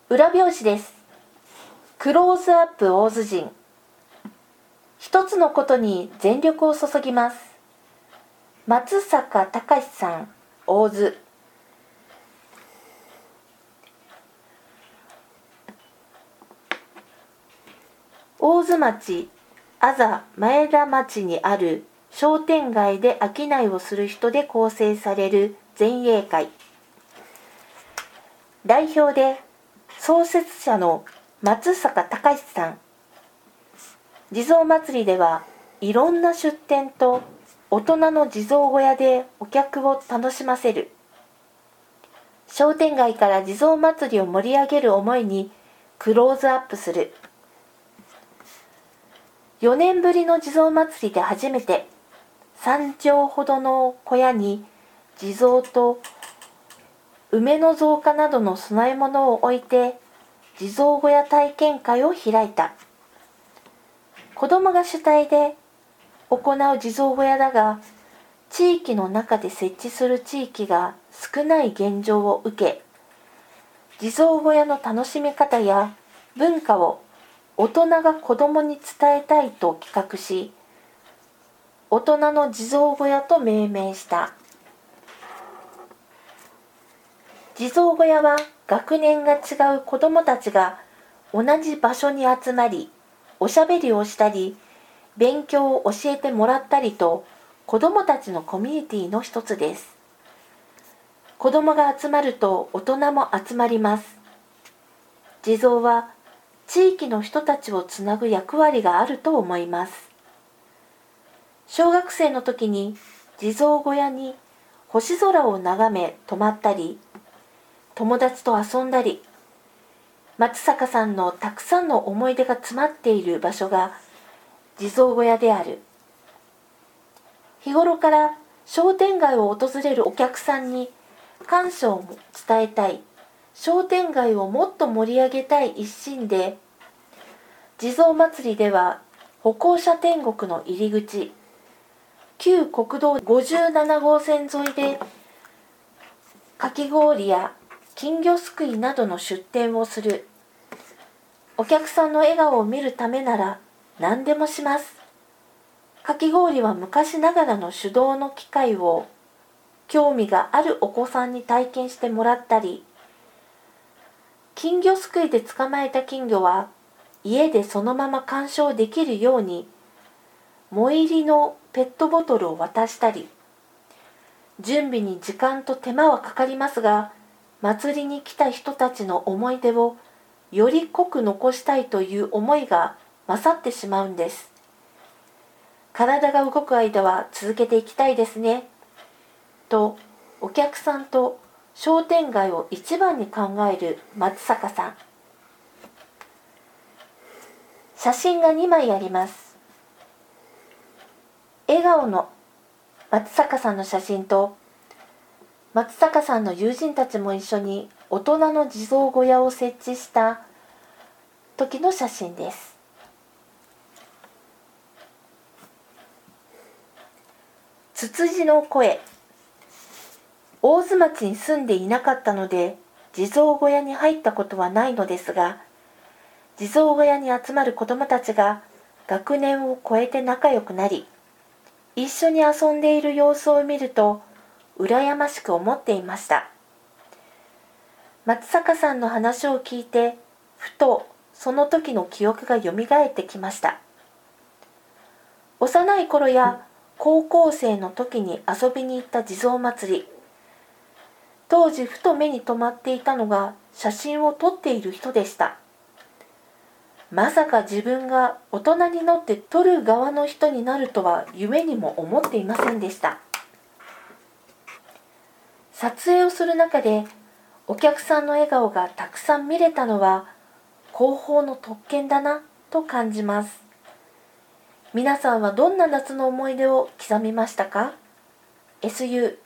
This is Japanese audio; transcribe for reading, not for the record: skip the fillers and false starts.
裏表紙です。クローズアップ大洲人。一つのことに全力を注ぎます。松坂隆さん、大洲。大洲町、あざ前田町にある商店街で商いをする人で構成される前衛会。代表で創設者の松坂隆さん。地蔵祭りではいろんな出店と大人の地蔵小屋でお客を楽しませる。商店街から地蔵祭りを盛り上げる思いにクローズアップする。4年ぶりの地蔵祭りで初めて3畳ほどの小屋に地蔵と梅の造花などの供え物を置いて地蔵小屋体験会を開いた。子どもが主体で行う地蔵小屋だが、地域の中で設置する地域が少ない現状を受け、地蔵小屋の楽しみ方や文化を大人が子どもに伝えたいと企画し、大人の地蔵小屋と命名した。地蔵小屋は学年が違う子どもたちが同じ場所に集まり、おしゃべりをしたり、勉強を教えてもらったりと、子どもたちのコミュニティの一つです。子どもが集まると大人も集まります。地蔵は地域の人たちをつなぐ役割があると思います。小学生の時に地蔵小屋に星空を眺め泊まったり、友達と遊んだり、松坂さんのたくさんの思い出が詰まっている場所が地蔵小屋である。日頃から商店街を訪れるお客さんに感謝を伝えたい、商店街をもっと盛り上げたい一心で、地蔵祭りでは歩行者天国の入り口、旧国道57号線沿いでかき氷や金魚すくいなどの出店をする。お客さんの笑顔を見るためなら何でもします。かき氷は昔ながらの手動の機械を興味があるお子さんに体験してもらったり、金魚すくいで捕まえた金魚は家でそのまま鑑賞できるように藻入りのペットボトルを渡したり、準備に時間と手間はかかりますが、祭りに来た人たちの思い出をより濃く残したいという思いが勝ってしまうんです。体が動く間は続けていきたいですね。と、お客さんと商店街を一番に考える松坂さん。写真が2枚あります。笑顔の松坂さんの写真と、松坂さんの友人たちも一緒に大人の地蔵小屋を設置した時の写真です。つつじの声。大洲町に住んでいなかったので地蔵小屋に入ったことはないのですが、地蔵小屋に集まる子どもたちが学年を超えて仲良くなり、一緒に遊んでいる様子を見ると羨ましく思っていました。松坂さんの話を聞いて、ふとその時の記憶がよみがえってきました。幼い頃や高校生の時に遊びに行った地蔵祭り。当時ふと目に留まっていたのが写真を撮っている人でした。まさか自分が大人になって撮る側の人になるとは夢にも思っていませんでした。撮影をする中でお客さんの笑顔がたくさん見れたのは広報の特権だなと感じます。皆さんはどんな夏の思い出を刻みましたか？ SU